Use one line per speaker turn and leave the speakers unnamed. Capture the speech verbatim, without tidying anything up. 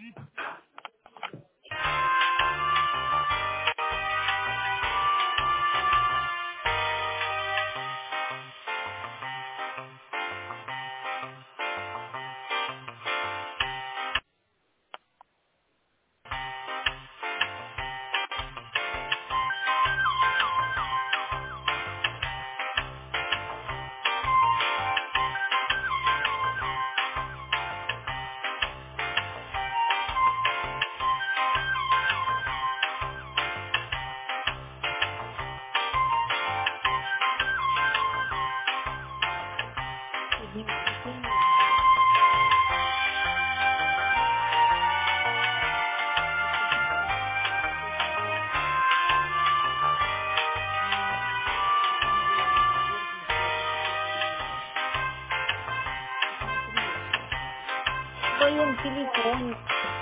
Pues mira, yo tengo depósito, depósito, no, que tengo ayer que me fui a recoger el, es una fría.
Voy en teléfono.